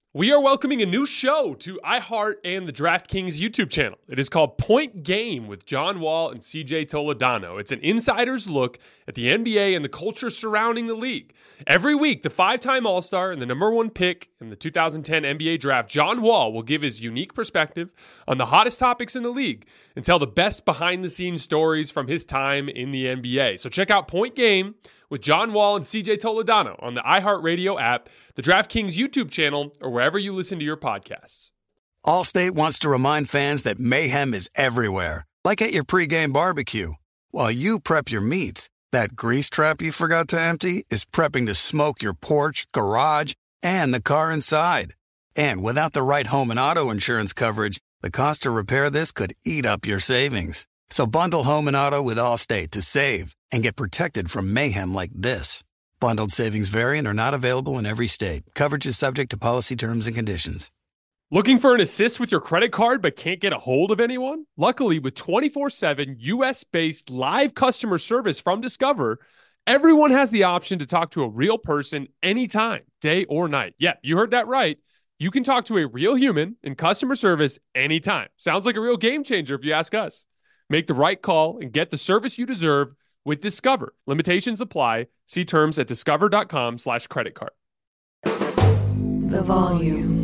We are welcoming a new show to iHeart and the DraftKings YouTube channel. It is called Point Game with John Wall and CJ Toledano. It's an insider's look at the NBA and the culture surrounding the league. Every week, the five-time All-Star and the number one pick in the 2010 NBA draft, John Wall, will give his unique perspective on the hottest topics in the league and tell the best behind-the-scenes stories from his time in the NBA. So check out Point Game with John Wall and CJ Toledano on the iHeartRadio app, the DraftKings YouTube channel, or wherever you listen to your podcasts. Allstate wants to remind fans that mayhem is everywhere, like at your pregame barbecue. While you prep your meats, that grease trap you forgot to empty is prepping to smoke your porch, garage, and the car inside. And without the right home and auto insurance coverage, the cost to repair this could eat up your savings. So bundle home and auto with Allstate to save and get protected from mayhem like this. Bundled savings vary and are not available in every state. Coverage is subject to policy terms and conditions. Looking for an assist with your credit card but can't get a hold of anyone? Luckily, with 24/7 U.S.-based live customer service from Discover, everyone has the option to talk to a real person anytime, day or night. Yeah, you heard that right. You can talk to a real human in customer service anytime. Sounds like a real game changer if you ask us. Make the right call and get the service you deserve with Discover. Limitations apply. See terms at discover.com/creditcard. The Volume.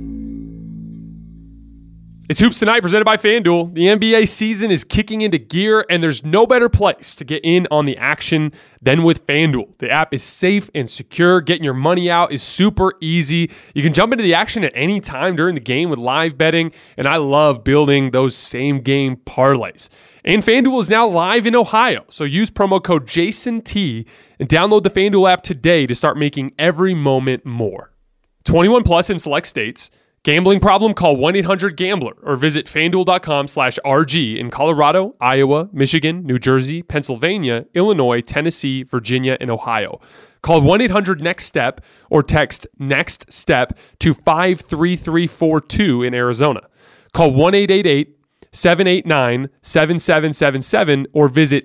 It's Hoops Tonight presented by FanDuel. The NBA season is kicking into gear, and there's no better place to get in on the action than with FanDuel. The app is safe and secure. Getting your money out is super easy. You can jump into the action at any time during the game with live betting, and I love building those same-game parlays. And FanDuel is now live in Ohio, so use promo code JASONT and download the FanDuel app today to start making every moment more. 21 plus in select states. Gambling problem? Call 1-800-GAMBLER or visit FanDuel.com/RG in Colorado, Iowa, Michigan, New Jersey, Pennsylvania, Illinois, Tennessee, Virginia, and Ohio. Call 1-800-NEXT-STEP or text NEXT-STEP to 53342 in Arizona. Call 1-888-789-7777 or visit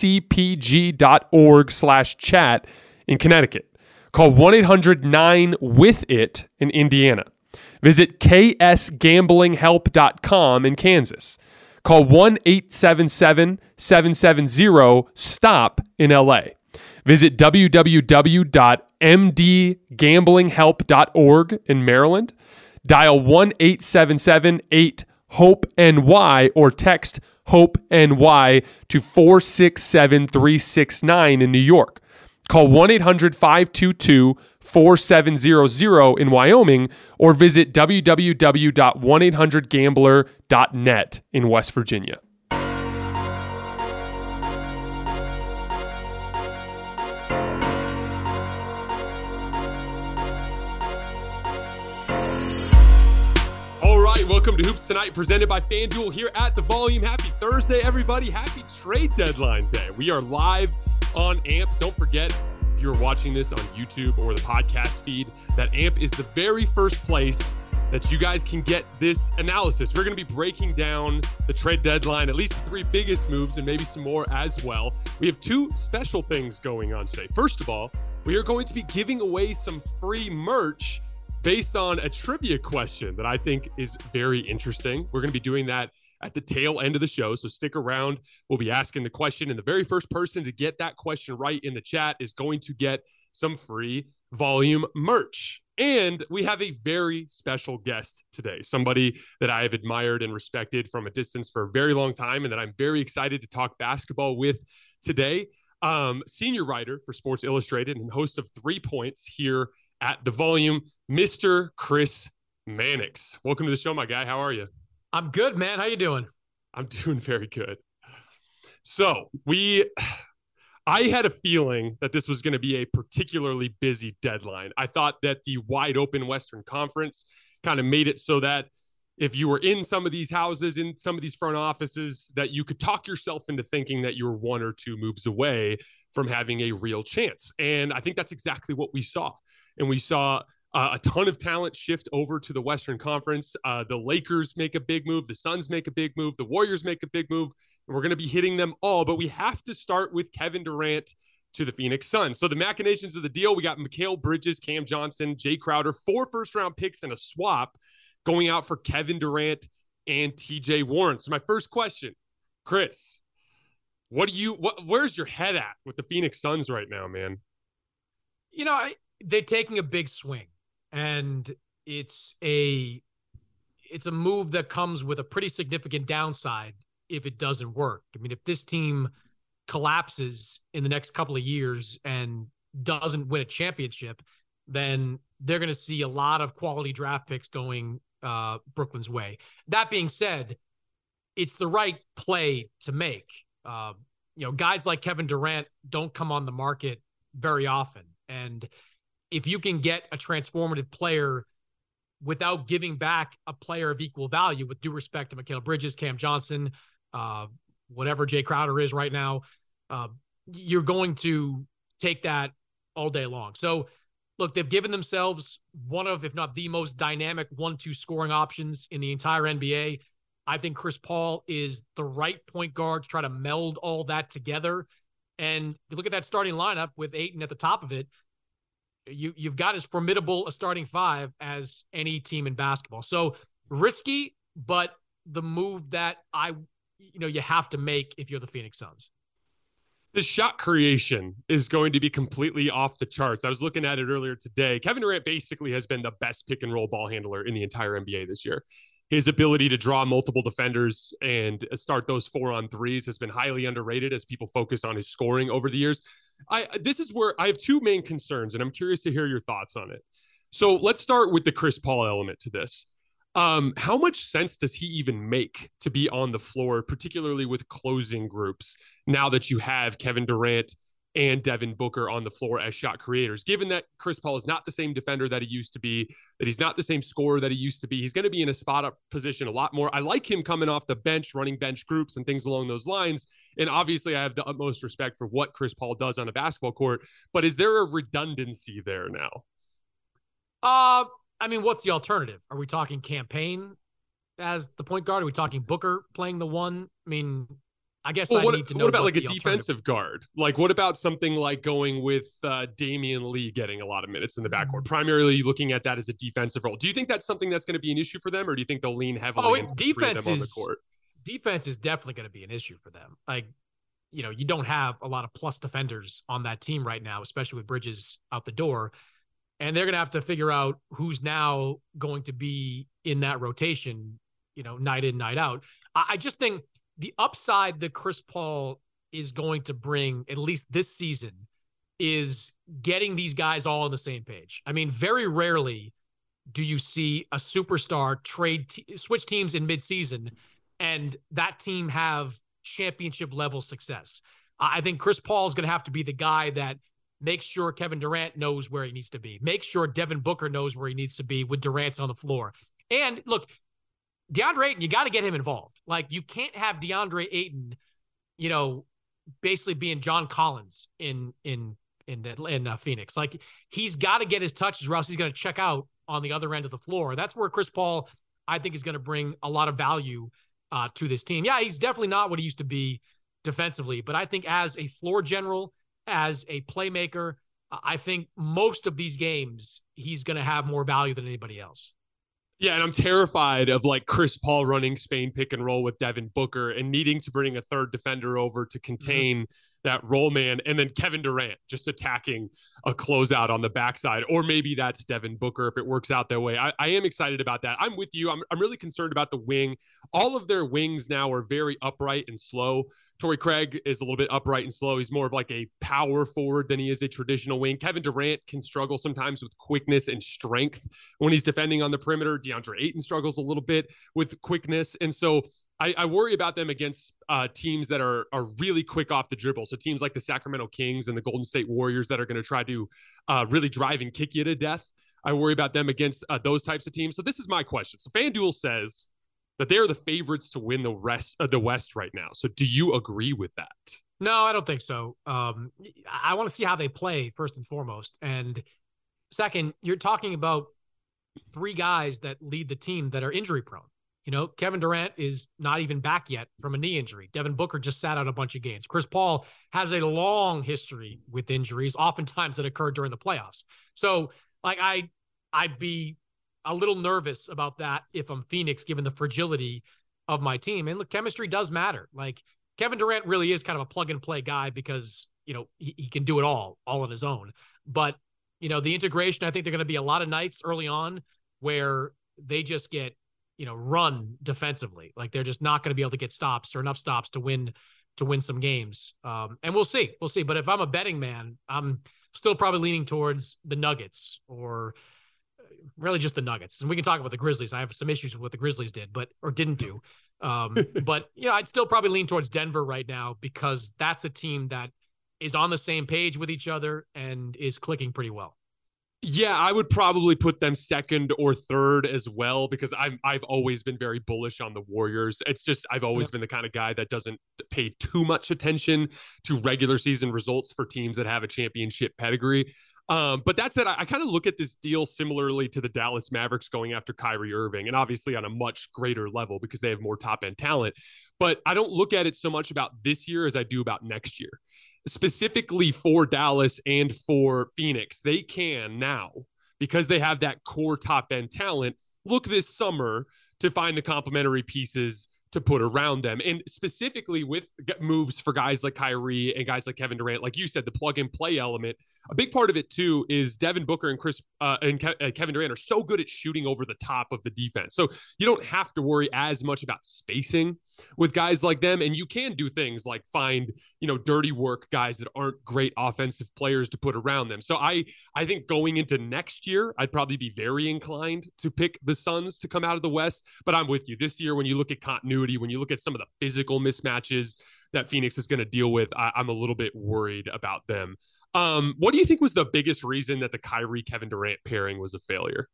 ccpg.org/chat in Connecticut. Call 1-800-9-WITH-IT in Indiana. Visit ksgamblinghelp.com in Kansas. Call 1-877-770-STOP in LA. Visit www.mdgamblinghelp.org in Maryland. Dial 1-877-8-HOPE-NY or text HOPE-NY to 467-369 in New York. Call 1-800-522-4700 in Wyoming or visit www.1800gambler.net in West Virginia. All right, welcome to Hoops Tonight, presented by FanDuel here at The Volume. Happy Thursday, everybody. Happy trade deadline day. We are live on AMP. Don't forget, if you're watching this on YouTube or the podcast feed, that AMP is the very first place that you guys can get this analysis. We're going to be breaking down the trade deadline, at least the three biggest moves and maybe some more as well. We have two special things going on today. First of all, we are going to be giving away some free merch based on a trivia question that I think is very interesting. We're going to be doing that at the tail end of the show, so stick around. We'll be asking the question, and the very first person to get that question right in the chat is going to get some free Volume merch. And we have a very special guest today, somebody that I have admired and respected from a distance for a very long time and that I'm very excited to talk basketball with today. Senior writer for Sports Illustrated and host of 3 Points here at The Volume, Mr. Chris Mannix. Welcome to the show, my guy. How are you? I'm good, man. How you doing? I'm doing very good. So I had a feeling that this was going to be a particularly busy deadline. I thought that the wide open Western Conference kind of made it so that if you were in some of these houses, in some of these front offices, that you could talk yourself into thinking that you're 1 or 2 moves away from having a real chance. And I think that's exactly what we saw. And we saw a ton of talent shift over to the Western Conference. The Lakers make a big move. The Suns make a big move. The Warriors make a big move. And we're going to be hitting them all. But we have to start with Kevin Durant to the Phoenix Suns. So the machinations of the deal, we got Mikal Bridges, Cam Johnson, Jay Crowder, 4 first-round picks and a swap going out for Kevin Durant and TJ Warren. So my first question, Chris, where's your head at with the Phoenix Suns right now, man? They're taking a big swing, and it's a move that comes with a pretty significant downside if it doesn't work. I mean, if this team collapses in the next couple of years and doesn't win a championship, then they're going to see a lot of quality draft picks going Brooklyn's way. That being said, it's the right play to make. Guys like Kevin Durant don't come on the market very often. And if you can get a transformative player without giving back a player of equal value, with due respect to Mikal Bridges, Cam Johnson, whatever Jay Crowder is right now, you're going to take that all day long. So look, they've given themselves one of, if not the most dynamic 1-2 scoring options in the entire NBA. I think Chris Paul is the right point guard to try to meld all that together. And you look at that starting lineup with Ayton at the top of it, you've got as formidable a starting 5 as any team in basketball. So risky, but the move that you have to make if you're the Phoenix Suns. The shot creation is going to be completely off the charts. I was looking at it earlier today. Kevin Durant basically has been the best pick and roll ball handler in the entire NBA this year. His ability to draw multiple defenders and start those 4-on-3s has been highly underrated as people focus on his scoring over the years. This is where I have 2 main concerns, and I'm curious to hear your thoughts on it. So let's start with the Chris Paul element to this. How much sense does he even make to be on the floor, particularly with closing groups, now that you have Kevin Durant and Devin Booker on the floor as shot creators, given that Chris Paul is not the same defender that he used to be, that he's not the same scorer that he used to be? He's going to be in a spot up position a lot more. I like him coming off the bench, running bench groups and things along those lines. And obviously I have the utmost respect for what Chris Paul does on a basketball court, but is there a redundancy there now? What's the alternative? Are we talking campaign as the point guard? Are we talking Booker playing the 1? I guess I need to know. What about like a defensive guard? Like, what about something like going with Damian Lee getting a lot of minutes in the backcourt? Primarily looking at that as a defensive role. Do you think that's something that's going to be an issue for them, or do you think they'll lean heavily into them on the court? Defense is definitely going to be an issue for them. You don't have a lot of plus defenders on that team right now, especially with Bridges out the door. And they're going to have to figure out who's now going to be in that rotation, night in, night out. I just think the upside that Chris Paul is going to bring, at least this season, is getting these guys all on the same page. Very rarely do you see a superstar switch teams in midseason and that team have championship level success. I think Chris Paul is going to have to be the guy that makes sure Kevin Durant knows where he needs to be. Make sure Devin Booker knows where he needs to be with Durant's on the floor. And look, DeAndre Ayton, you got to get him involved. You can't have DeAndre Ayton, basically being John Collins in Phoenix. He's got to get his touches or else he's going to check out on the other end of the floor. That's where Chris Paul, I think, is going to bring a lot of value to this team. Yeah, he's definitely not what he used to be defensively, but I think as a floor general, as a playmaker, I think most of these games, he's going to have more value than anybody else. Yeah, and I'm terrified of Chris Paul running Spain pick and roll with Devin Booker and needing to bring a third defender over to contain that roll man, and then Kevin Durant just attacking a closeout on the backside. Or maybe that's Devin Booker if it works out that way. I am excited about that. I'm with you. I'm really concerned about the wing. All of their wings now are very upright and slow. Torrey Craig is a little bit upright and slow. He's more of like a power forward than he is a traditional wing. Kevin Durant can struggle sometimes with quickness and strength when he's defending on the perimeter. DeAndre Ayton struggles a little bit with quickness. And so I worry about them against teams that are really quick off the dribble. So teams like the Sacramento Kings and the Golden State Warriors that are going to try to really drive and kick you to death. I worry about them against those types of teams. So this is my question. So FanDuel says that they are the favorites to win the rest of the West right now. So do you agree with that? No, I don't think so. I want to see how they play first and foremost. And second, you're talking about 3 guys that lead the team that are injury prone. Kevin Durant is not even back yet from a knee injury. Devin Booker just sat out a bunch of games. Chris Paul has a long history with injuries, oftentimes that occurred during the playoffs. So like I'd be a little nervous about that if I'm Phoenix, given the fragility of my team. And look, chemistry does matter. Like Kevin Durant really is kind of a plug and play guy because, he can do it all on his own. But, the integration, I think there are going to be a lot of nights early on where they just get, run defensively. Like they're just not going to be able to get stops or enough stops to win some games. And we'll see. But if I'm a betting man, I'm still probably leaning towards the Nuggets or really just the Nuggets. And we can talk about the Grizzlies. I have some issues with what the Grizzlies did, or didn't do. But, I'd still probably lean towards Denver right now because that's a team that is on the same page with each other and is clicking pretty well. Yeah, I would probably put them second or third as well because I've always been very bullish on the Warriors. It's just I've always been the kind of guy that doesn't pay too much attention to regular season results for teams that have a championship pedigree. But that said, I kind of look at this deal similarly to the Dallas Mavericks going after Kyrie Irving, and obviously on a much greater level because they have more top-end talent. But I don't look at it so much about this year as I do about next year. Specifically for Dallas and for Phoenix, they can now, because they have that core top-end talent, look this summer to find the complementary pieces to put around them. And specifically with moves for guys like Kyrie and guys like Kevin Durant, like you said, the plug and play element, a big part of it too is Devin Booker and Kevin Durant are so good at shooting over the top of the defense. So you don't have to worry as much about spacing with guys like them. And you can do things like find, dirty work guys that aren't great offensive players to put around them. So I think going into next year, I'd probably be very inclined to pick the Suns to come out of the West. But I'm with you. This year, when you look at continuity, when you look at some of the physical mismatches that Phoenix is going to deal with, I'm a little bit worried about them. What do you think was the biggest reason that the Kyrie Kevin Durant pairing was a failure?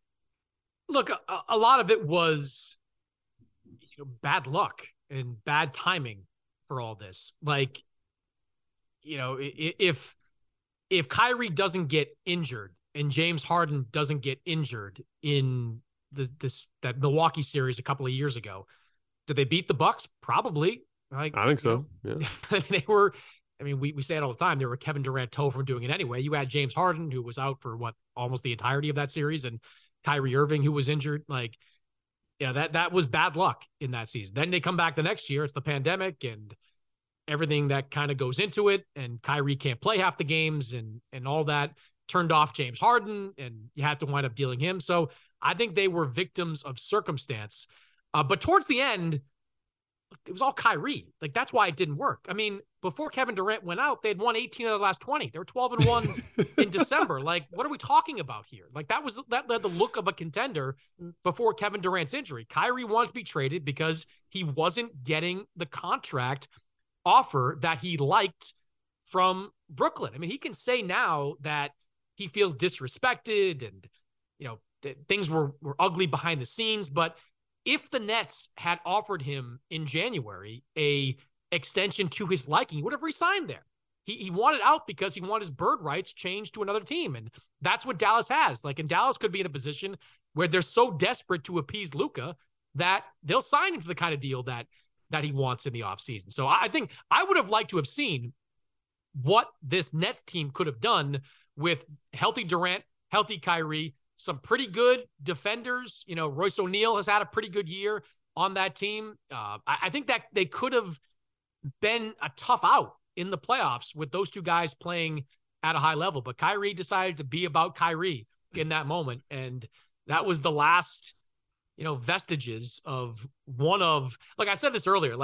Look, a lot of it was bad luck and bad timing for all this. Like, if Kyrie doesn't get injured and James Harden doesn't get injured in that Milwaukee series a couple of years ago, did they beat the Bucks? Probably. Like, I think so. Yeah. They were. I mean, we say it all the time. They were Kevin Durant toe from doing it anyway. You had James Harden, who was out for almost the entirety of that series, and Kyrie Irving, who was injured. Like, that was bad luck in that season. Then they come back the next year. It's the pandemic and everything that kind of goes into it. And Kyrie can't play half the games and all that turned off James Harden, and you have to wind up dealing him. So I think they were victims of circumstance. But towards the end, it was all Kyrie. Like, that's why it didn't work. I mean, before Kevin Durant went out, they'd won 18 out of the last 20. They were 12-1 in December. Like, what are we talking about here? Like, that led the look of a contender before Kevin Durant's injury. Kyrie wanted to be traded because he wasn't getting the contract offer that he liked from Brooklyn. I mean, he can say now that he feels disrespected and, things were ugly behind the scenes, but if the Nets had offered him in January a extension to his liking, he would have resigned there. He wanted out because he wanted his bird rights changed to another team. And that's what Dallas has. Like, and Dallas could be in a position where they're so desperate to appease Luka that they'll sign him for the kind of deal that he wants in the offseason. So I think I would have liked to have seen what this Nets team could have done with healthy Durant, healthy Kyrie, some pretty good defenders. Royce O'Neal has had a pretty good year on that team. I think that they could have been a tough out in the playoffs with those two guys playing at a high level. But Kyrie decided to be about Kyrie in that moment. And that was the last, vestiges of like I said this earlier,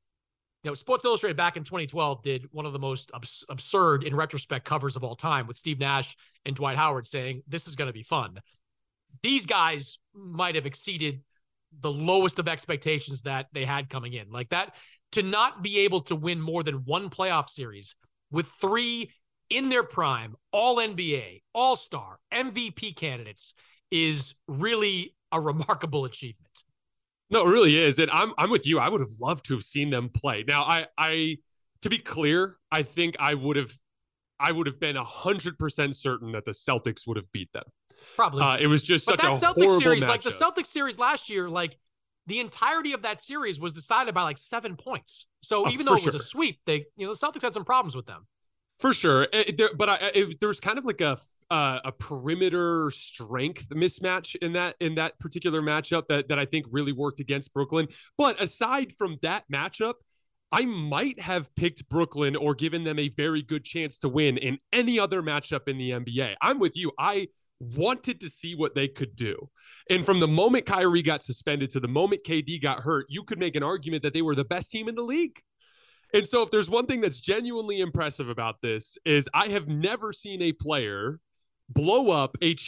Sports Illustrated back in 2012 did one of the most absurd, in retrospect, covers of all time with Steve Nash and Dwight Howard saying, this is going to be fun. These guys might have exceeded the lowest of expectations that they had coming in. Like that, to not be able to win more than one playoff series with three in their prime, all NBA, all-star, MVP candidates is really a remarkable achievement. No, it really is. And I'm with you. I would have loved to have seen them play. Now, I to be clear, I think I would have been 100% certain that the Celtics would have beat them. Probably. It was just such a Celtics horrible series, matchup. like the Celtics series last year, like the entirety of that series was decided by like 7 points. So even though it was a sweep, the Celtics had some problems with them. For sure. There was kind of like a perimeter strength mismatch in that particular matchup that I think really worked against Brooklyn. But aside from that matchup, I might have picked Brooklyn or given them a very good chance to win in any other matchup in the NBA. I'm with you. I wanted to see what they could do. And from the moment Kyrie got suspended to the moment KD got hurt, you could make an argument that they were the best team in the league. And so if there's one thing that's genuinely impressive about this is I have never seen a player blow up a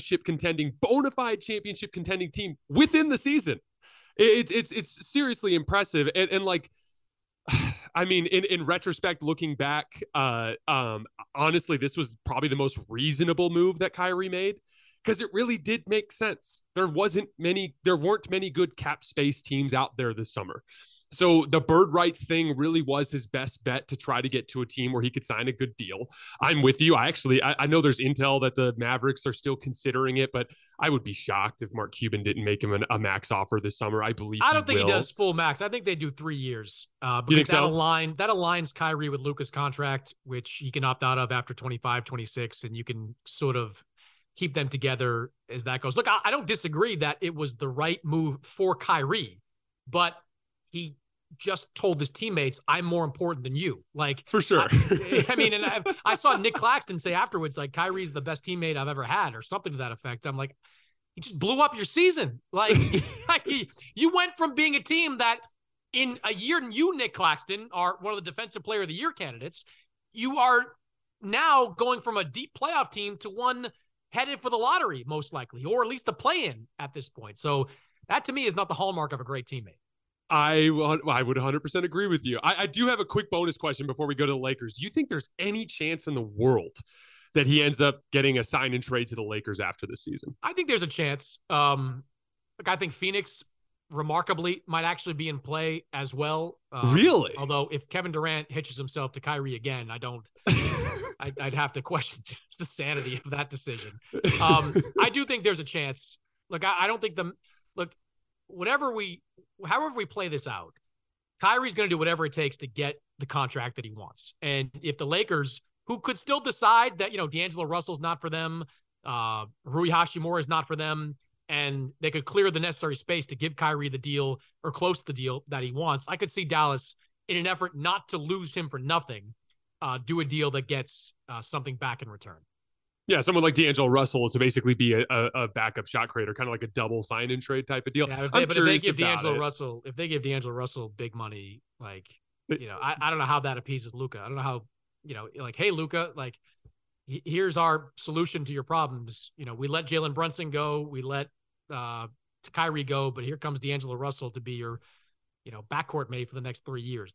bona fide championship contending team within the season. It's seriously impressive. And like, I mean, in retrospect, looking back, honestly, this was probably the most reasonable move that Kyrie made because it really did make sense. There weren't many good cap space teams out there this summer. So the bird rights thing really was his best bet to try to get to a team where he could sign a good deal. I'm with you. I know there's intel that the Mavericks are still considering it, but I would be shocked if Mark Cuban didn't make him a max offer this summer. I don't think he does full max. I think they do 3 years because that aligns Kyrie with Luka's contract, which he can opt out of after 25, 26, and you can sort of keep them together as that goes. Look, I don't disagree that it was the right move for Kyrie, but he just told his teammates, I'm more important than you. Like, for sure. I mean, and I saw Nick Claxton say afterwards, like, Kyrie's the best teammate I've ever had or something to that effect. I'm like, he just blew up your season. Like, you went from being a team that in a year, you, Nick Claxton, are one of the defensive player of the year candidates. You are now going from a deep playoff team to one headed for the lottery, most likely, or at least the play-in at this point. So that to me is not the hallmark of a great teammate. I would 100% agree with you. I do have a quick bonus question before we go to the Lakers. Do you think there's any chance in the world that he ends up getting a sign and trade to the Lakers after this season? I think there's a chance. I think Phoenix remarkably might actually be in play as well. Really? Although if Kevin Durant hitches himself to Kyrie again, I'd have to question the sanity of that decision. I do think there's a chance. Look, I don't think however we play this out, Kyrie's going to do whatever it takes to get the contract that he wants. And if the Lakers, who could still decide that, D'Angelo Russell's not for them, Rui Hachimura is not for them, and they could clear the necessary space to give Kyrie the deal or close to the deal that he wants, I could see Dallas, in an effort not to lose him for nothing, do a deal that gets something back in return. Yeah, someone like D'Angelo Russell to basically be a backup shot creator, kind of like a double sign and trade type of deal. Yeah, if they give D'Angelo Russell big money, like, I don't know how that appeases Luka. I don't know how, like, hey, Luka, like, here's our solution to your problems. We let Jalen Brunson go, we let Kyrie go, but here comes D'Angelo Russell to be your, backcourt mate for the next 3 years.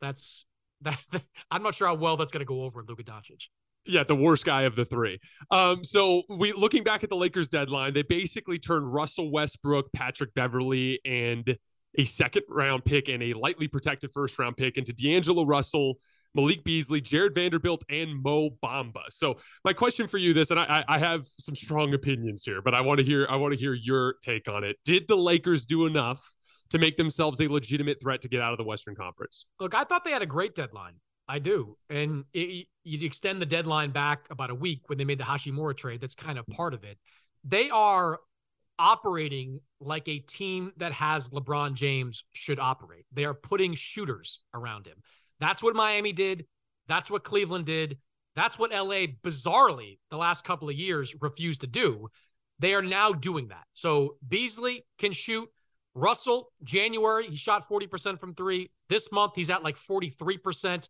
I'm not sure how well that's going to go over in Luka Doncic. Yeah, the worst guy of the three. So looking back at the Lakers deadline, they basically turned Russell Westbrook, Patrick Beverley, and a second-round pick and a lightly protected first-round pick into D'Angelo Russell, Malik Beasley, Jared Vanderbilt, and Mo Bamba. So my question for you, and I have some strong opinions here, but I want to hear your take on it. Did the Lakers do enough to make themselves a legitimate threat to get out of the Western Conference? Look, I thought they had a great deadline. I do. And you'd extend the deadline back about a week when they made the Hachimura trade. That's kind of part of it. They are operating like a team that has LeBron James should operate. They are putting shooters around him. That's what Miami did. That's what Cleveland did. That's what LA, bizarrely, the last couple of years refused to do. They are now doing that. So Beasley can shoot. Russell, January, he shot 40% from three. This month, he's at like 43%.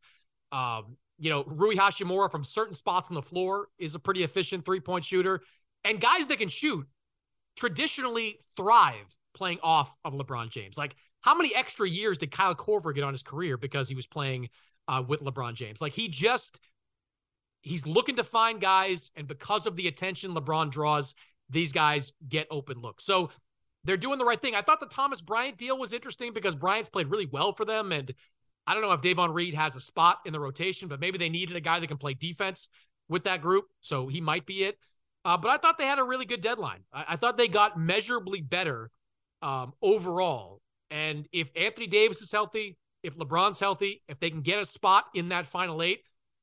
Rui Hachimura from certain spots on the floor is a pretty efficient three-point shooter. And guys that can shoot traditionally thrive playing off of LeBron James. Like, how many extra years did Kyle Korver get on his career because he was playing with LeBron James? Like, he's looking to find guys, and because of the attention LeBron draws, these guys get open looks. So they're doing the right thing. I thought the Thomas Bryant deal was interesting because Bryant's played really well for them, and I don't know if Davon Reed has a spot in the rotation, but maybe they needed a guy that can play defense with that group, so he might be it. But I thought they had a really good deadline. I thought they got measurably better overall, And if Anthony Davis is healthy, if LeBron's healthy, if they can get a spot in that final 8,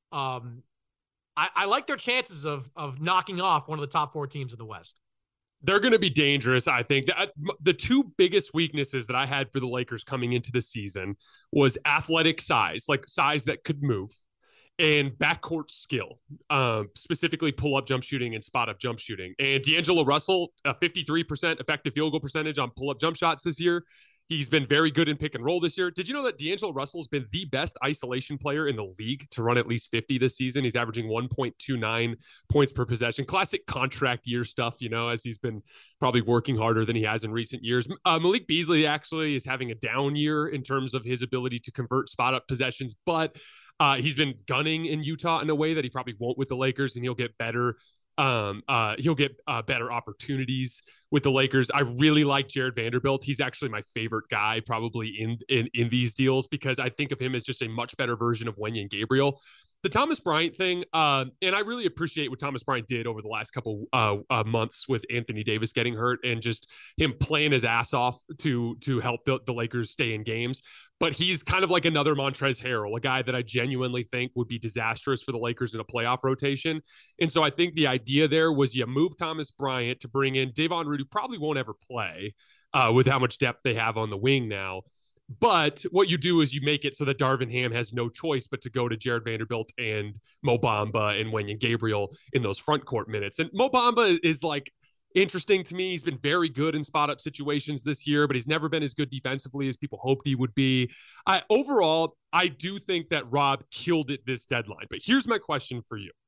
I like their chances of knocking off one of the top 4 teams in the West. They're going to be dangerous, I think. The 2 biggest weaknesses that I had for the Lakers coming into the season was athletic size, like size that could move, and backcourt skill, specifically pull-up jump shooting and spot-up jump shooting. And D'Angelo Russell, a 53% effective field goal percentage on pull-up jump shots this year. He's been very good in pick and roll this year. Did you know that D'Angelo Russell has been the best isolation player in the league to run at least 50 this season? He's averaging 1.29 points per possession. Classic contract year stuff, as he's been probably working harder than he has in recent years. Malik Beasley actually is having a down year in terms of his ability to convert spot-up possessions, but he's been gunning in Utah in a way that he probably won't with the Lakers, and he'll get better. He'll get better opportunities with the Lakers. I really like Jared Vanderbilt. He's actually my favorite guy probably in these deals, because I think of him as just a much better version of Wenyen Gabriel. The Thomas Bryant thing, and I really appreciate what Thomas Bryant did over the last couple months with Anthony Davis getting hurt and just him playing his ass off to help the Lakers stay in games. But he's kind of like another Montrezl Harrell, a guy that I genuinely think would be disastrous for the Lakers in a playoff rotation. And so I think the idea there was you move Thomas Bryant to bring in Davon Reed, who probably won't ever play with how much depth they have on the wing now. But what you do is you make it so that Darvin Ham has no choice but to go to Jared Vanderbilt and Mo Bamba and Wenyen Gabriel in those front court minutes. And Mo Bamba is like interesting to me. He's been very good in spot-up situations this year, but he's never been as good defensively as people hoped he would be. Overall, I do think that Rob killed it this deadline. But here's my question for you.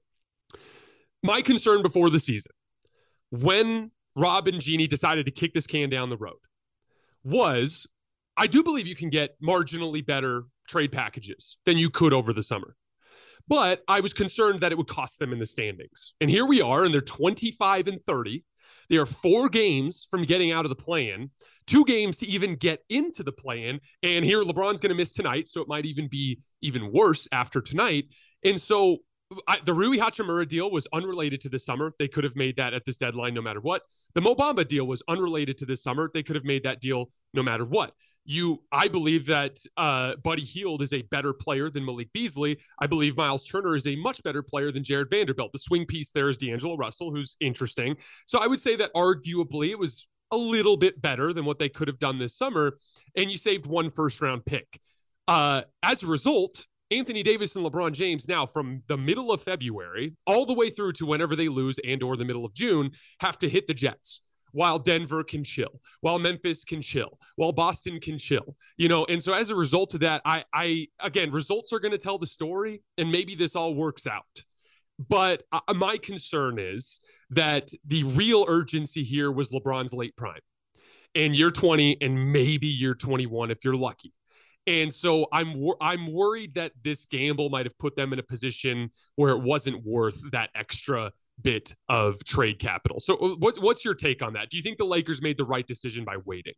My concern before the season, when Rob and Jeannie decided to kick this can down the road, was I do believe you can get marginally better trade packages than you could over the summer. But I was concerned that it would cost them in the standings. And here we are, and they're 25-30. They are 4 games from getting out of the play-in, 2 games to even get into the play-in. And here LeBron's going to miss tonight, so it might even be even worse after tonight. And so the Rui Hachimura deal was unrelated to this summer. They could have made that at this deadline no matter what. The Mo Bamba deal was unrelated to this summer. They could have made that deal no matter what. I believe that Buddy Hield is a better player than Malik Beasley. I believe Miles Turner is a much better player than Jared Vanderbilt. The swing piece there is D'Angelo Russell, who's interesting. So I would say that arguably it was a little bit better than what they could have done this summer, and you saved 1 first-round pick. As a result, Anthony Davis and LeBron James now from the middle of February all the way through to whenever they lose and or the middle of June have to hit the Jets, while Denver can chill, while Memphis can chill, while Boston can chill, And so as a result of that, again, results are going to tell the story, and maybe this all works out. But my concern is that the real urgency here was LeBron's late prime and year 20 and maybe year 21 if you're lucky. And so I'm worried that this gamble might have put them in a position where it wasn't worth that extra bit of trade capital. So what's your take on that? Do you think the Lakers made the right decision by waiting?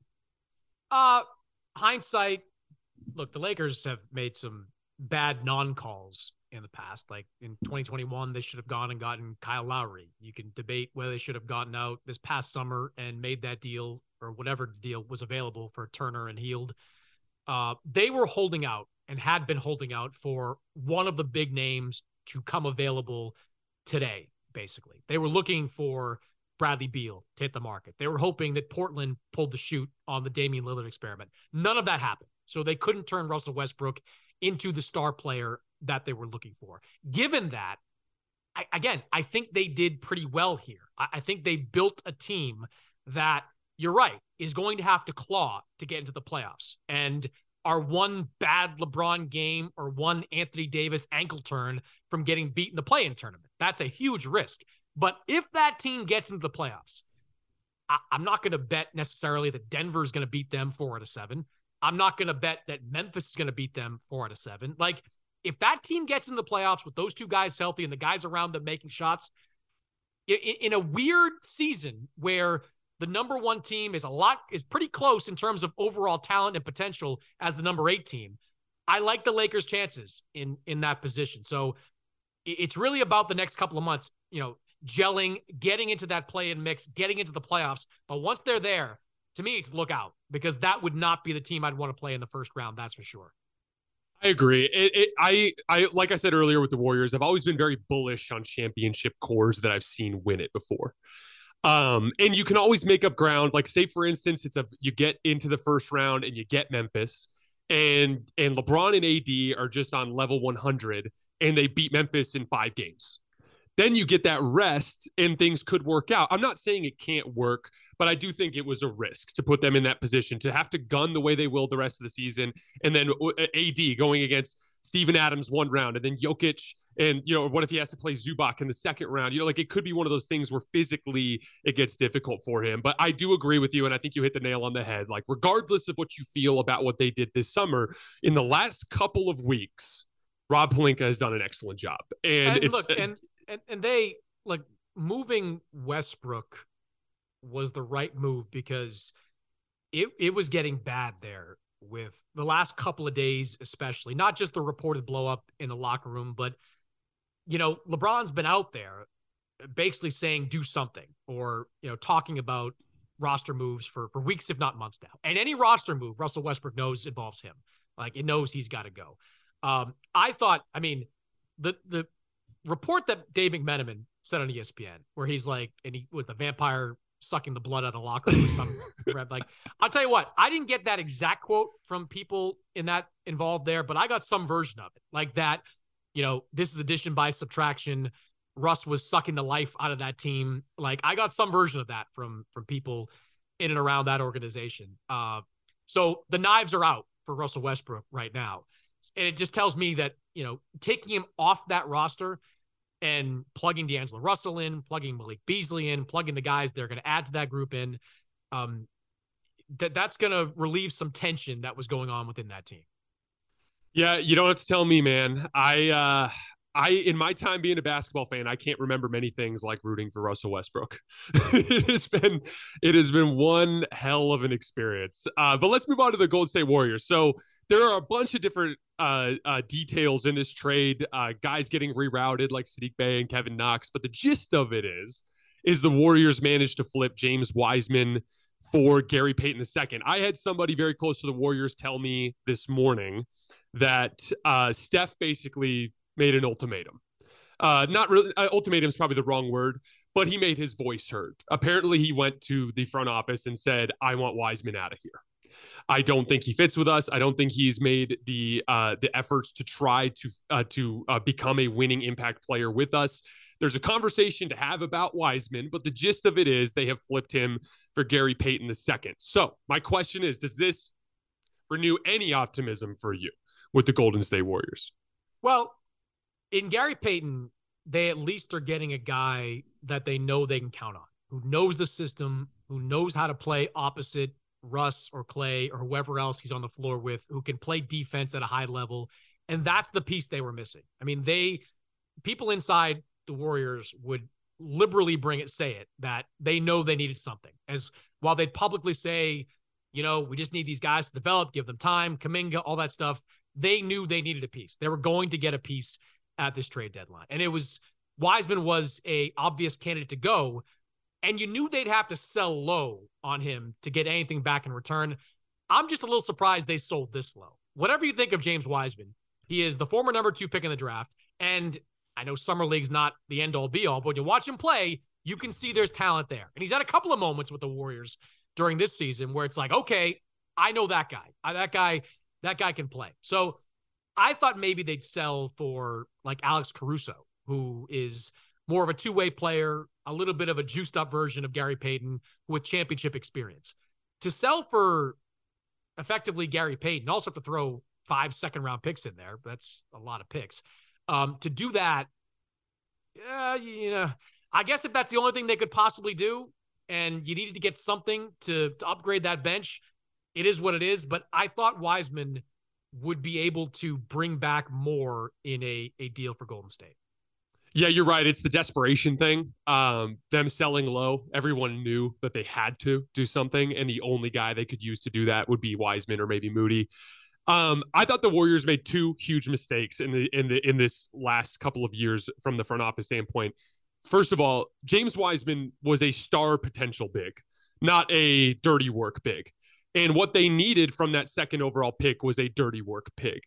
Hindsight, look, the Lakers have made some bad non-calls in the past. Like in 2021, they should have gone and gotten Kyle Lowry. You can debate whether they should have gotten out this past summer and made that deal or whatever deal was available for Turner and Hield. They were holding out and had been holding out for one of the big names to come available today. Basically, they were looking for Bradley Beal to hit the market. They were hoping that Portland pulled the chute on the Damian Lillard experiment. None of that happened. So they couldn't turn Russell Westbrook into the star player that they were looking for. Given that, I think they did pretty well here. I think they built a team that, you're right, is going to have to claw to get into the playoffs. And are one bad LeBron game or one Anthony Davis ankle turn from getting beat in the play-in tournament. That's a huge risk. But if that team gets into the playoffs, I'm not going to bet necessarily that Denver is going to beat them 4 out of 7. I'm not going to bet that Memphis is going to beat them 4 out of 7. Like, if that team gets into the playoffs with those 2 guys healthy and the guys around them making shots, in a weird season where the number 1 team is pretty close in terms of overall talent and potential as the number 8 team, I like the Lakers' chances in that position. So it's really about the next couple of months, gelling, getting into that play-in mix, getting into the playoffs. But once they're there, to me, it's look out, because that would not be the team I'd want to play in the first round. That's for sure. I agree. I like I said earlier with the Warriors, I've always been very bullish on championship cores that I've seen win it before. And you can always make up ground. Like, say for instance, you get into the first round and you get Memphis, and LeBron and AD are just on level 100, and they beat Memphis in 5 games. Then you get that rest and things could work out. I'm not saying it can't work, but I do think it was a risk to put them in that position, to have to gun the way they will the rest of the season. And then AD going against Steven Adams 1 round, and then Jokic, and, what if he has to play Zubac in the 2nd round? Like, it could be one of those things where physically it gets difficult for him. But I do agree with you, and I think you hit the nail on the head. Like, regardless of what you feel about what they did this summer, in the last couple of weeks, Rob Pelinka has done an excellent job. And they, like, moving Westbrook was the right move, because it was getting bad there with the last couple of days, especially, not just the reported blow up in the locker room, but, LeBron's been out there basically saying, do something, or, talking about roster moves for weeks, if not months now. And any roster move Russell Westbrook knows involves him. Like, it knows he's got to go. I thought, the report that Dave McMenamin said on ESPN, where he's like, and he was the vampire sucking the blood out of the locker room or some like, I'll tell you what, I didn't get that exact quote from people involved there, but I got some version of it, like that, this is addition by subtraction. Russ was sucking the life out of that team. Like, I got some version of that from people in and around that organization. So the knives are out for Russell Westbrook right now. And it just tells me that, taking him off that roster and plugging D'Angelo Russell in, plugging Malik Beasley in, plugging the guys they're going to add to that group in, that's going to relieve some tension that was going on within that team. Yeah, you don't have to tell me, man. I in my time being a basketball fan, I can't remember many things like rooting for Russell Westbrook. It has been one hell of an experience. But let's move on to the Golden State Warriors. So there are a bunch of different details in this trade, guys getting rerouted like Saddiq Bey and Kevin Knox. But the gist of it is the Warriors managed to flip James Wiseman for Gary Payton II. I had somebody very close to the Warriors tell me this morning that Steph basically made an ultimatum. Not really, ultimatum is probably the wrong word, but he made his voice heard. Apparently, he went to the front office and said, I want Wiseman out of here. I don't think he fits with us. I don't think he's made the efforts to try to become a winning impact player with us. There's a conversation to have about Wiseman, but the gist of it is they have flipped him for Gary Payton II. So my question is, does this renew any optimism for you with the Golden State Warriors? Well, in Gary Payton, they at least are getting a guy that they know they can count on, who knows the system, who knows how to play opposite Russ or Clay or whoever else he's on the floor with, who can play defense at a high level. And that's the piece they were missing. People inside the Warriors would liberally say it, that they know they needed something. As while they'd publicly say, we just need these guys to develop, give them time, Kuminga, all that stuff. They knew they needed a piece. They were going to get a piece at this trade deadline. And Wiseman was a obvious candidate to go. And you knew they'd have to sell low on him to get anything back in return. I'm just a little surprised they sold this low. Whatever you think of James Wiseman, he is the former number 2 pick in the draft. And I know Summer League's not the end all be all, but when you watch him play, you can see there's talent there. And he's had a couple of moments with the Warriors during this season where it's like, okay, I know that guy. That guy can play. So I thought maybe they'd sell for like Alex Caruso, who is more of a two-way player, a little bit of a juiced up version of Gary Payton with championship experience. To sell for effectively Gary Payton, also have to throw 5 second-round picks in there. That's a lot of picks. To do that, I guess if that's the only thing they could possibly do, and you needed to get something to upgrade that bench, it is what it is. But I thought Wiseman would be able to bring back more in a deal for Golden State. Yeah, you're right. It's the desperation thing. Them selling low. Everyone knew that they had to do something, and the only guy they could use to do that would be Wiseman or maybe Moody. I thought the Warriors made 2 huge mistakes in this last couple of years from the front office standpoint. First of all, James Wiseman was a star potential big not a dirty work big. And what they needed from that second overall pick was a dirty work big.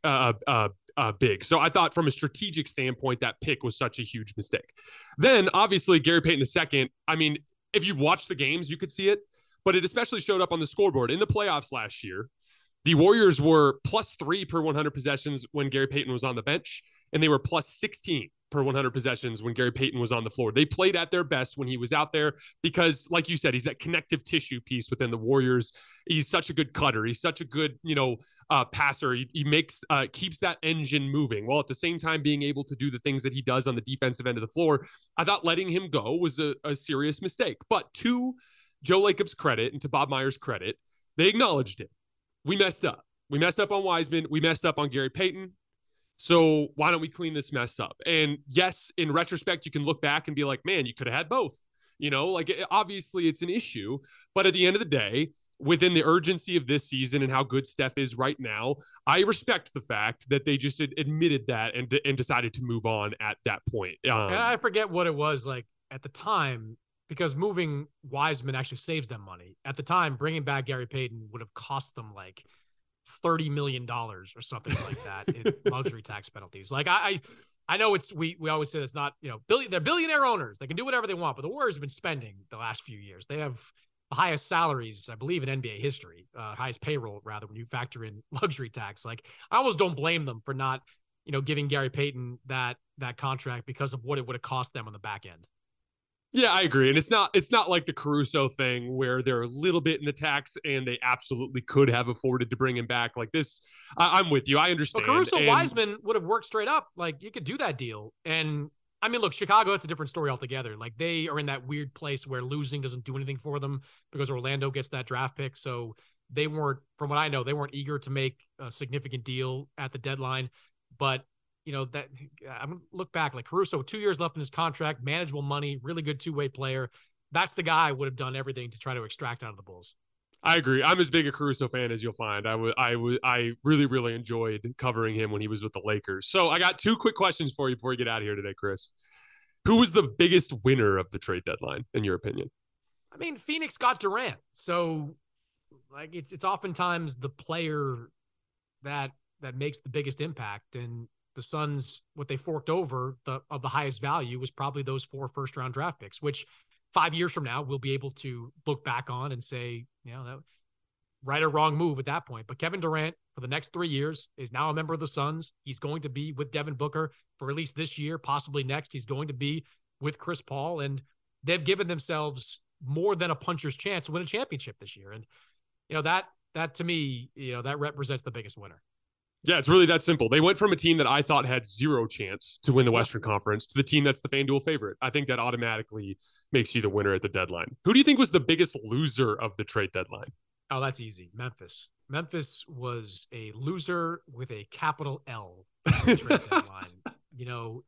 So I thought from a strategic standpoint, that pick was such a huge mistake. Then obviously Gary Payton II, I mean, if you've watched the games, you could see it, but it especially showed up on the scoreboard in the playoffs last year. The Warriors were +3 per 100 possessions when Gary Payton was on the bench, and they were +16 per 100 possessions when Gary Payton was on the floor. They played at their best when he was out there because, like you said, he's that connective tissue piece within the Warriors. He's such a good cutter. He's such a good, passer. He makes keeps that engine moving while at the same time being able to do the things that he does on the defensive end of the floor. I thought letting him go was a serious mistake. But to Joe Lacob's credit and to Bob Myers' credit, they acknowledged it. We messed up. We messed up on Wiseman. We messed up on Gary Payton. So why don't we clean this mess up? And yes, in retrospect, you can look back and be like, man, you could have had both. Obviously it's an issue. But at the end of the day, within the urgency of this season and how good Steph is right now, I respect the fact that they just admitted that and decided to move on at that point. And I forget what it was like at the time, because moving Wiseman actually saves them money. At the time, bringing back Gary Payton would have cost them like $30 million or something like that in luxury tax penalties. Like I know we always say that's not, they're billionaire owners. They can do whatever they want, but the Warriors have been spending the last few years. They have the highest salaries, I believe, in NBA history, highest payroll rather, when you factor in luxury tax. Like I almost don't blame them for not, giving Gary Payton that contract because of what it would have cost them on the back end. Yeah, I agree. And it's not like the Caruso thing where they're a little bit in the tax and they absolutely could have afforded to bring him back like this. I'm with you. I understand. Well, Caruso Wiseman would have worked straight up. Like you could do that deal. And I mean, look, Chicago, it's a different story altogether. Like they are in that weird place where losing doesn't do anything for them because Orlando gets that draft pick. So they weren't, from what I know, they weren't eager to make a significant deal at the deadline. But that I'm going to look back, like Caruso, 2 years left in his contract, manageable money, really good two-way player. That's the guy who would have done everything to try to extract out of the Bulls. I agree. I'm as big a Caruso fan as you'll find. I really, really enjoyed covering him when he was with the Lakers. So I got two quick questions for you before we get out of here today, Chris. Who was the biggest winner of the trade deadline, in your opinion? I mean, Phoenix got Durant. So like it's oftentimes the player that makes the biggest impact. And the Suns, what they forked over of the highest value was probably those 4 first-round draft picks, which 5 years from now we'll be able to look back on and say, that right or wrong move at that point. But Kevin Durant, for the next 3 years, is now a member of the Suns. He's going to be with Devin Booker for at least this year, possibly next. He's going to be with Chris Paul, and they've given themselves more than a puncher's chance to win a championship this year. And that to me, that represents the biggest winner. Yeah, it's really that simple. They went from a team that I thought had zero chance to win the Western Conference to the team that's the FanDuel favorite. I think that automatically makes you the winner at the deadline. Who do you think was the biggest loser of the trade deadline? Oh, that's easy. Memphis. Memphis was a loser with a capital L at the trade deadline.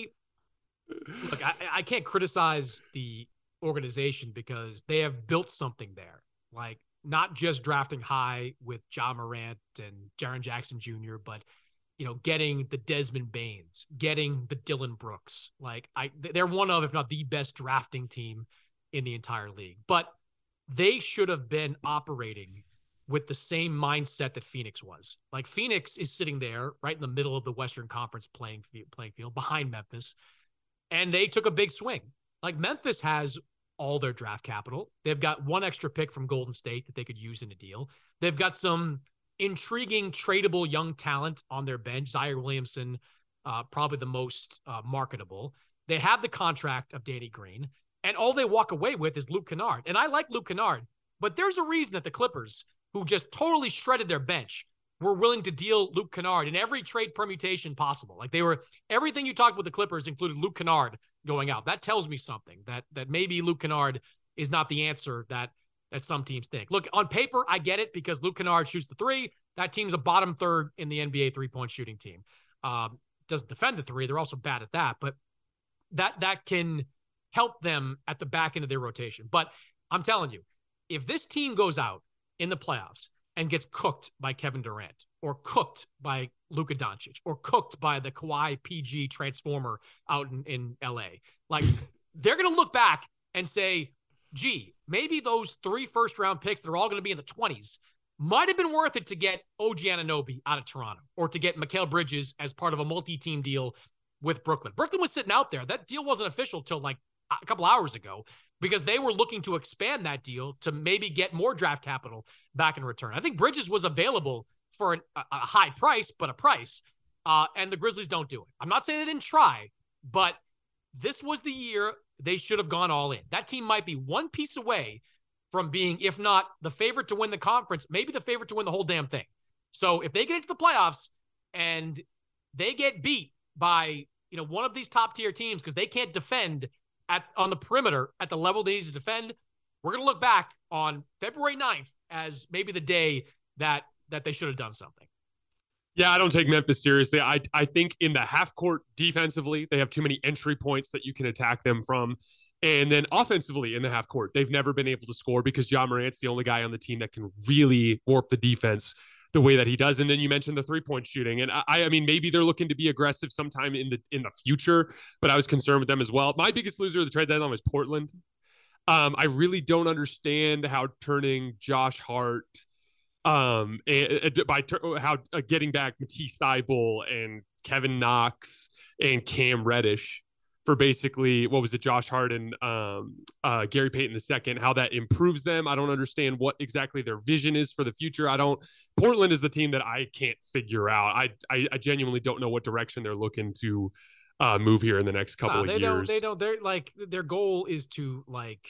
Look, I can't criticize the organization because they have built something there. Like, not just drafting high with Ja Morant and Jaren Jackson Jr., but, getting the Desmond Baines, getting the Dylan Brooks. Like they're one of, if not the best drafting team in the entire league, but they should have been operating with the same mindset that Phoenix was. Like Phoenix is sitting there right in the middle of the Western Conference playing field behind Memphis. And they took a big swing. Like Memphis has all their draft capital. They've got one extra pick from Golden State that they could use in a deal. They've got some intriguing tradable young talent on their bench. Zaire Williamson, probably the most marketable. They have the contract of Danny Green, and all they walk away with is Luke Kennard. And I like Luke Kennard, but there's a reason that the Clippers, who just totally shredded their bench, were willing to deal Luke Kennard in every trade permutation possible. Like everything you talked with the Clippers included Luke Kennard going out. That tells me something, that maybe Luke Kennard is not the answer that some teams think. Look, on paper, I get it because Luke Kennard shoots the three. That team's a bottom third in the NBA three-point shooting team. Doesn't defend the three. They're also bad at that, but that can help them at the back end of their rotation. But I'm telling you, if this team goes out in the playoffs and gets cooked by Kevin Durant or cooked by Luka Doncic or cooked by the Kawhi PG transformer out in LA, like they're going to look back and say, gee, maybe those 3 first-round picks that are all going to be in the 20s might have been worth it to get OG Anunoby out of Toronto or to get Mikal Bridges as part of a multi-team deal with Brooklyn. Brooklyn was sitting out there. That deal wasn't official till like a couple hours ago because they were looking to expand that deal to maybe get more draft capital back in return. I think Bridges was available for a high price, but a price, and the Grizzlies don't do it. I'm not saying they didn't try, but this was the year they should have gone all in. That team might be one piece away from being, if not the favorite to win the conference, maybe the favorite to win the whole damn thing. So if they get into the playoffs and they get beat by, one of these top tier teams because they can't defend on the perimeter at the level they need to defend, we're going to look back on February 9th as maybe the day that they should have done something. Yeah, I don't take Memphis seriously. I think in the half court defensively, they have too many entry points that you can attack them from. And then offensively in the half court, they've never been able to score because Ja Morant's the only guy on the team that can really warp the defense the way that he does. And then you mentioned the 3-point shooting. And I mean, maybe they're looking to be aggressive sometime in the future, but I was concerned with them as well. My biggest loser of the trade deadline was Portland. I really don't understand how turning Josh Hart, getting back Matisse Thybulle and Kevin Knox and Cam Reddish for basically, what was it, Josh Hart and Gary Payton II, how that improves them. I don't understand what exactly their vision is for the future. Portland is the team that I can't figure out. I genuinely don't know what direction they're looking to move here in the next couple of years. They're like, their goal is to like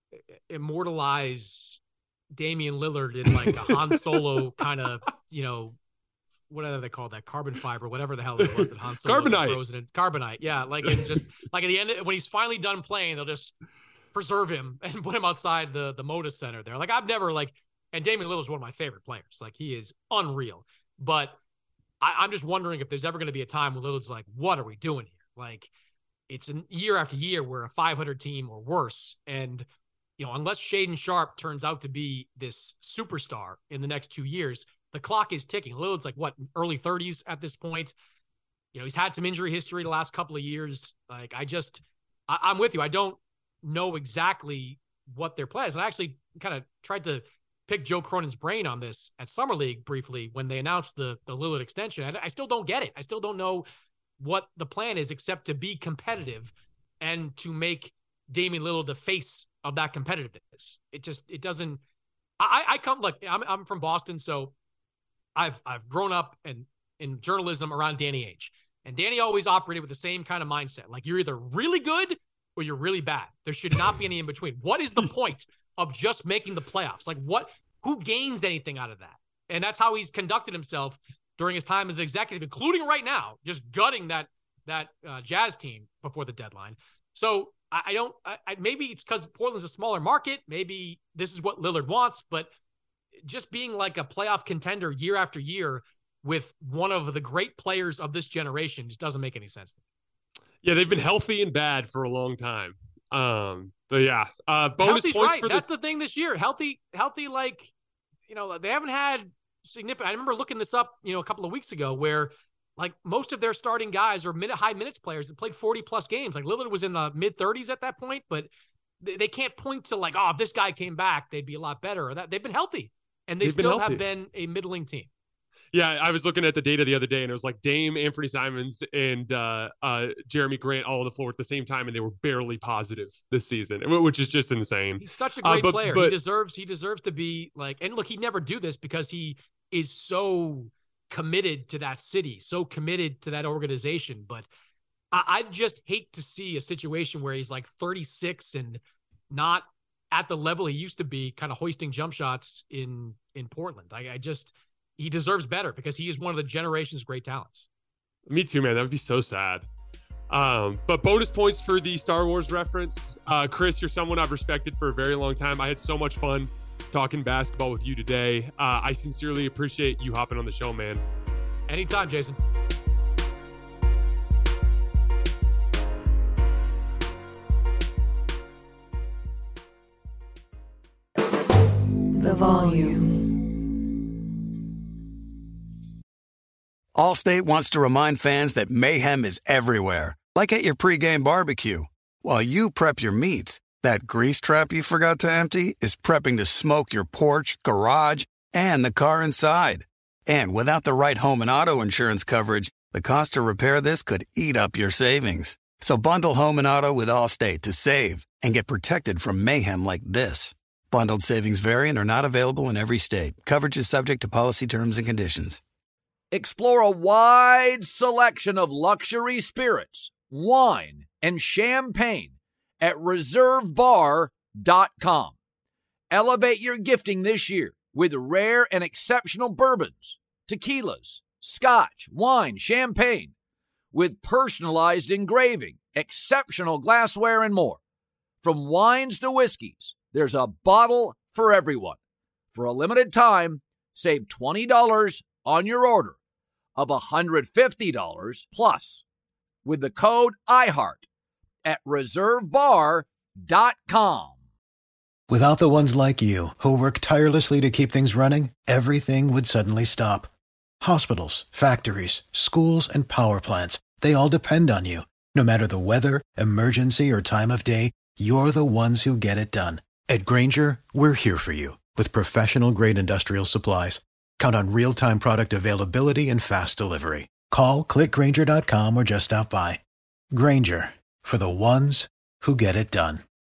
immortalize Damian Lillard in like a Han Solo kind of, whatever they call that, carbon fiber, whatever the hell it was that Han Solo frozen in. Carbonite. Yeah. Like, it just like at the end, when he's finally done playing, they'll just preserve him and put him outside the Moda Center there. Like, I've never and Damian Lillard's one of my favorite players. Like, he is unreal, but I'm just wondering if there's ever going to be a time when Lillard's like, what are we doing here? Like, it's a year after year we're a 500 team or worse. And, unless Shaedon Sharpe turns out to be this superstar in the next 2 years, the clock is ticking. Lillard's like, early 30s at this point. He's had some injury history the last couple of years. Like, I'm with you. I don't know exactly what their plan is. And I actually kind of tried to pick Joe Cronin's brain on this at Summer League briefly when they announced the Lillard extension. I still don't get it. I still don't know what the plan is except to be competitive and to make Damian Lillard the face of that competitiveness. It doesn't. I'm from Boston, so I've grown up in journalism around Danny Ainge, and Danny always operated with the same kind of mindset. Like, you're either really good or you're really bad. There should not be any in between. What is the point of just making the playoffs? Like, who gains anything out of that? And that's how he's conducted himself during his time as an executive, including right now, just gutting that Jazz team before the deadline. So maybe it's because Portland's a smaller market. Maybe this is what Lillard wants, but just being like a playoff contender year after year with one of the great players of this generation just doesn't make any sense to me. Yeah, they've been healthy and bad for a long time. But yeah, bonus Healthy's points right. for That's this. the thing this year. Healthy, like, they haven't had significant. I remember looking this up, a couple of weeks ago where like most of their starting guys are high minutes players that played 40 plus games. Like, Lillard was in the mid 30s at that point, but they can't point to like, oh, if this guy came back, they'd be a lot better, or that they've been healthy and they still have been a middling team. Yeah, I was looking at the data the other day, and it was like Dame, Anthony Simons, and Jeremy Grant all on the floor at the same time, and they were barely positive this season, which is just insane. He's such a great player. He deserves to be like, and look, he'd never do this because he is so committed to that city, so committed to that organization. But I just hate to see a situation where he's like 36 and not at the level he used to be, kind of hoisting jump shots in Portland. He deserves better because he is one of the generation's great talents. Me too, man. That would be so sad. But bonus points for the Star Wars reference. Chris, you're someone I've respected for a very long time. I had so much fun talking basketball with you today. I sincerely appreciate you hopping on the show, man. Anytime, Jason. The Volume. Allstate wants to remind fans that mayhem is everywhere, like at your pregame barbecue. While you prep your meats, That grease trap you forgot to empty is prepping to smoke your porch, garage, and the car inside. And without the right home and auto insurance coverage, the cost to repair this could eat up your savings. So bundle home and auto with Allstate to save and get protected from mayhem like this. Bundled savings vary and are not available in every state. Coverage is subject to policy terms and conditions. Explore a wide selection of luxury spirits, wine, and champagne at ReserveBar.com. Elevate your gifting this year with rare and exceptional bourbons, tequilas, scotch, wine, champagne, with personalized engraving, exceptional glassware, and more. From wines to whiskeys, there's a bottle for everyone. For a limited time, save $20 on your order of $150 plus with the code IHEART at ReserveBar.com. Without the ones like you, who work tirelessly to keep things running, everything would suddenly stop. Hospitals, factories, schools, and power plants, they all depend on you. No matter the weather, emergency, or time of day, you're the ones who get it done. At Grainger, we're here for you with professional-grade industrial supplies. Count on real-time product availability and fast delivery. Call, click Grainger.com, or just stop by. Grainger, for the ones who get it done.